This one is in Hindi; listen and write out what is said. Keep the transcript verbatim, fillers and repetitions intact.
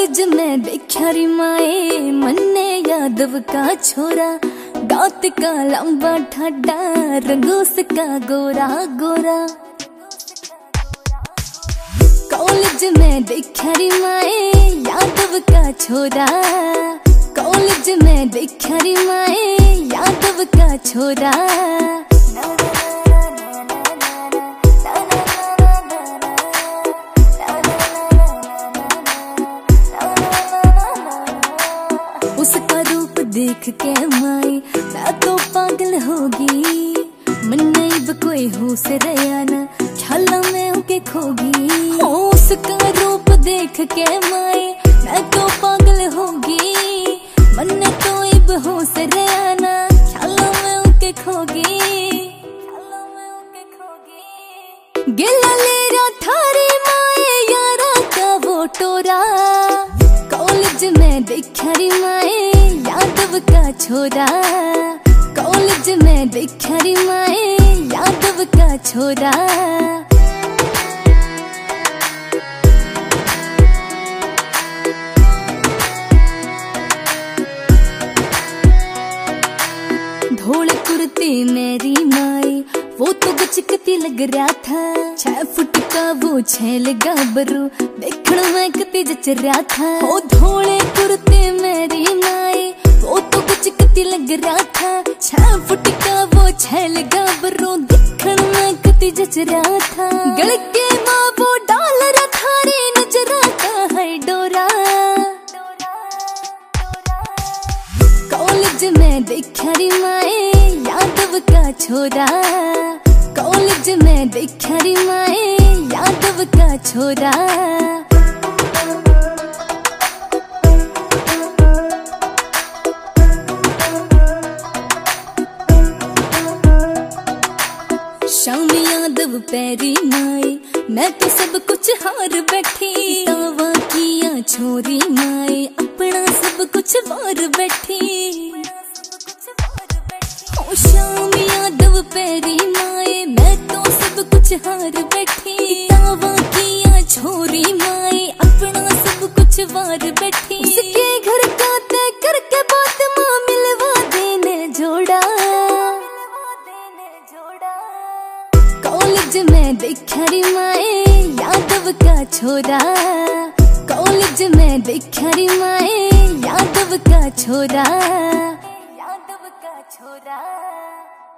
कॉलेज में देखा री माए मन्ने यादव का छोरा, दांत का लंबा ठाडा रंगोस का गोरा गोरा। कॉलेज में देखा री माए यादव का छोरा, कॉलेज में देखा री माए यादव का छोरा। उसका रूप देख के माई मैं तो पागल होगी, मन नहीं कोई होश रहा ना ख्यालों में होके खोगी। उसका रूप देख के माई मैं तो पागल होगी, मन तो इब होश रहा ना ख्यालों में होके खोगी। गिला ले रहा थारे माए यारा का वो टोरा, कॉलेज में देखा री माए यादव का छोरा, कॉलेज में देखा री माए यादव का छोरा। धोले कुर्ते मेरी माई वो तो गचकती लग रहा था, छह फुट का वो छैल गाबरू देखण में कती जच रहा था। ओ धोले कुर्ते मेरी माई वो तो गचकती लग रहा था, छह फुट का वो छैल गाबरू देखण में कती जच रहा था। गल के माँ वो डाल रहा थारे नजरा का है डोरा, कॉलेज में देखा री माए यादव का छोरा, कॉलेज में देखा री माए यादव का छोरा। शाम यादव पैरी माए मैं तो सब कुछ हार बैठी, तावा किया छोरी माए अपना सब कुछ वार बैठी। ओ शाम यादव पैरी माए मैं तो सब कुछ हार बैठी, तावा किया छोरी माए अपना सब कुछ वार बैठी। उसके घर का तय करके बात माँ मिलवा देने जोड़ा, कॉलेज में देखा री माए यादव का छोरा, कॉलेज में देखा री माए यादव का छोरा, यादव का छोरा।